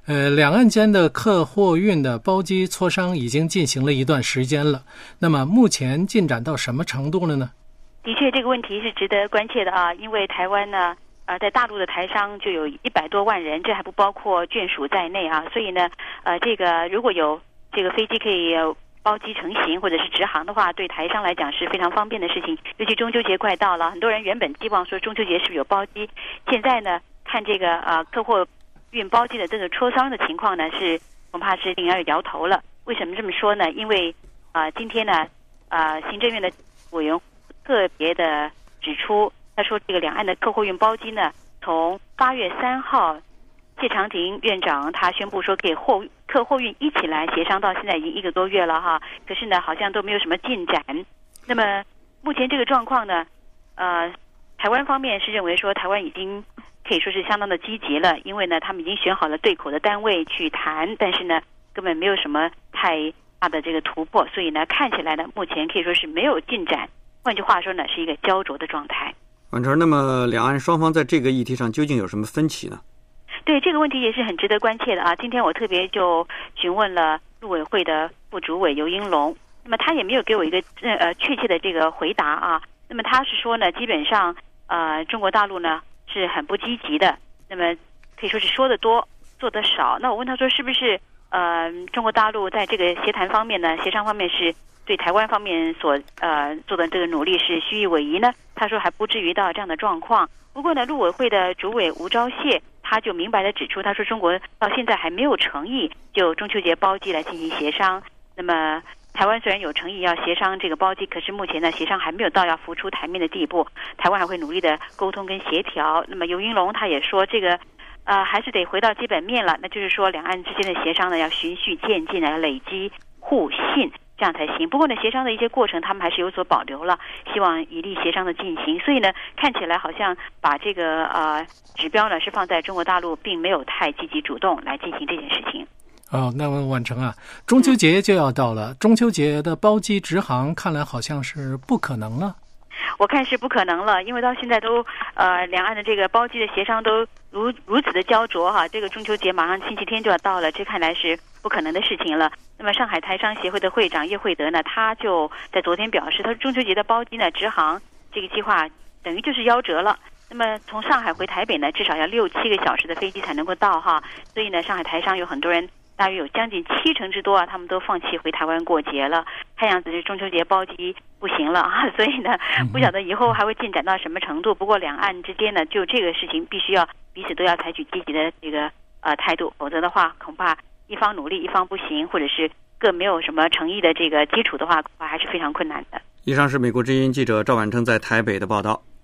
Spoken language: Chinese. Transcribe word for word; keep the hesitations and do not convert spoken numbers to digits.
呃，两岸间的客货运的包机磋商已经进行了一段时间了，那么目前进展到什么程度了呢？ 的确，这个问题是值得关切的啊，因为台湾呢，呃，在大陆的台商就有一百多万人，这还不包括眷属在内啊，所以呢，呃，这个如果有这个飞机可以包机成行或者是直航的话，对台商来讲是非常方便的事情。尤其中秋节快到了，很多人原本希望说中秋节是不是有包机，现在呢，看这个呃客货运包机的这个磋商的情况呢，是恐怕是令人摇头了。为什么这么说呢？因为啊、呃，今天呢，呃，行政院的委员特别的指出，他说这个两岸的客货运包机呢，从八月三号，谢长廷院长他宣布说给货客货运一起来协商，到现在已经一个多月了哈，可是呢，好像都没有什么进展。那么目前这个状况呢，呃，台湾方面是认为说台湾已经可以说是相当的积极了，因为呢，他们已经选好了对口的单位去谈，但是呢，根本没有什么太大的这个突破，所以呢，看起来呢，目前可以说是没有进展。换句话说呢，是一个焦灼的状态。 婉晨，那么两岸双方在这个议题上究竟有什么分歧呢？ 对，这个问题也是很值得关切的啊。今天我特别就询问了陆委会的副主委游英龙，那么他也没有给我一个呃确切的这个回答啊。那么他是说呢，基本上呃中国大陆呢是很不积极的，那么可以说是说得多做得少。那我问他说，是不是呃中国大陆在这个协谈方面呢，协商方面是对台湾方面所呃做的这个努力是虚以委蛇呢？他说还不至于到这样的状况。不过呢，陆委会的主委吴钊燮他就明白地指出，他说中国到现在还没有诚意就中秋节包机来进行协商。那么台湾虽然有诚意要协商这个包机，可是目前呢协商还没有到要浮出台面的地步，台湾还会努力的沟通跟协调。那么游英龙他也说，这个呃还是得回到基本面了，那就是说两岸之间的协商呢要循序渐进的累积互信，这样才行。不过呢，协商的一些过程他们还是有所保留了，希望以利协商的进行。所以呢，看起来好像把这个呃指标呢是放在中国大陆，并没有太积极主动来进行这件事情。 哦，那么婉成啊，中秋节就要到了，嗯、中秋节的包机直航看来好像是不可能了。 我看是不可能了，因为到现在都呃两岸的这个包机的协商都如如此的焦灼哈，这个中秋节马上星期天就要到了，这看来是不可能的事情了。那么上海台商协会的会长叶惠德呢，他就在昨天表示，他说中秋节的包机呢直航这个计划等于就是夭折了。那么从上海回台北呢，至少要六七个小时的飞机才能够到哈，所以呢，上海台商有很多人，大约有将近七成之多啊，他们都放弃回台湾过节了。看样子是中秋节包机不行了啊，所以呢，不晓得以后还会进展到什么程度。不过两岸之间呢，就这个事情必须要彼此都要采取积极的这个呃态度，否则的话，恐怕一方努力一方不行，或者是各没有什么诚意的这个基础的话，恐怕还是非常困难的。 以上是美国之音记者赵婉成在台北的报道。